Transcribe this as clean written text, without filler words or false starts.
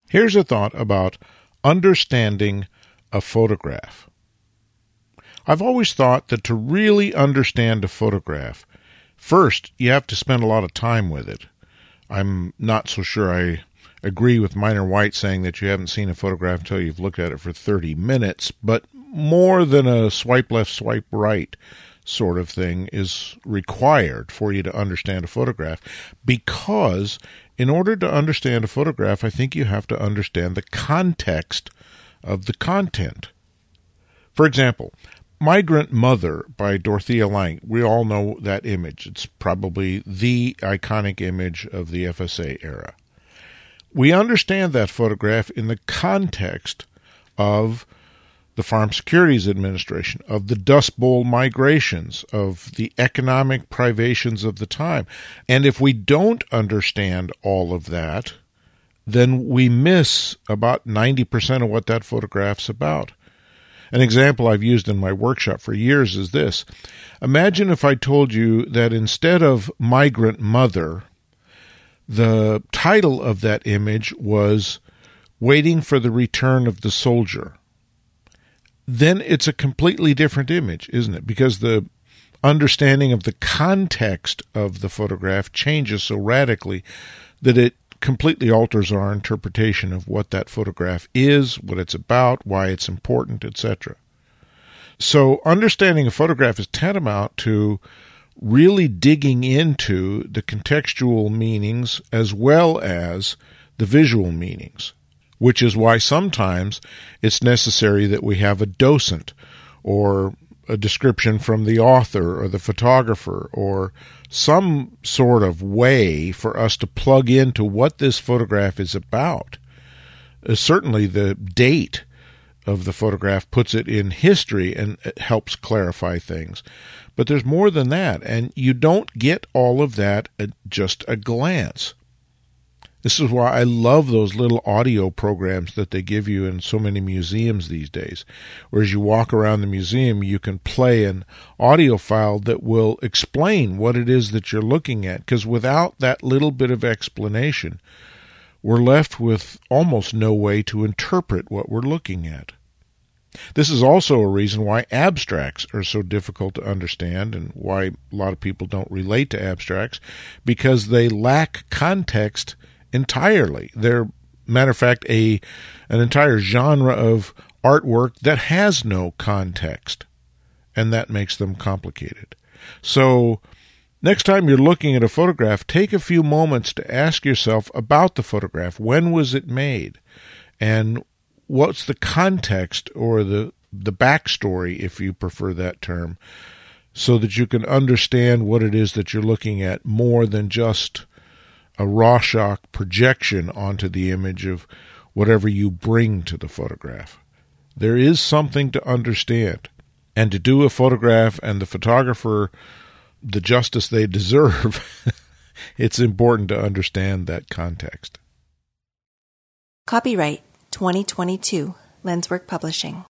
Here's a thought about understanding a photograph. I've always thought that to really understand a photograph, first, you have to spend a lot of time with it. I'm not so sure I agree with Minor White saying that you haven't seen a photograph until you've looked at it for 30 minutes, but more than a swipe left, swipe right sort of thing is required for you to understand a photograph, because in order to understand a photograph, I think you have to understand the context of the content. For example, Migrant Mother by Dorothea Lange. We all know that image. It's probably the iconic image of the FSA era. We understand that photograph in the context of the Farm Securities Administration, of the Dust Bowl migrations, of the economic privations of the time. And if we don't understand all of that, then we miss about 90% of what that photograph's about. An example I've used in my workshop for years is this. Imagine if I told you that instead of Migrant Mother, the title of that image was Waiting for the Return of the Soldier. Then it's a completely different image, isn't it? Because the understanding of the context of the photograph changes so radically that it completely alters our interpretation of what that photograph is, what it's about, why it's important, etc. So understanding a photograph is tantamount to really digging into the contextual meanings as well as the visual meanings, which is why sometimes it's necessary that we have a docent or a description from the author or the photographer or some sort of way for us to plug into what this photograph is about. Certainly the date of the photograph puts it in history and it helps clarify things. But there's more than that, and you don't get all of that at just a glance. This is why I love those little audio programs that they give you in so many museums these days. Where as you walk around the museum, you can play an audio file that will explain what it is that you're looking at. Because without that little bit of explanation, we're left with almost no way to interpret what we're looking at. This is also a reason why abstracts are so difficult to understand and why a lot of people don't relate to abstracts, because they lack context entirely. They're, matter of fact, an entire genre of artwork that has no context, and that makes them complicated. So next time you're looking at a photograph, take a few moments to ask yourself about the photograph. When was it made? And what's the context or the backstory, if you prefer that term, so that you can understand what it is that you're looking at more than just a Rorschach projection onto the image of whatever you bring to the photograph. There is something to understand. And to do a photograph and the photographer the justice they deserve, it's important to understand that context. Copyright 2022, Lenswork Publishing.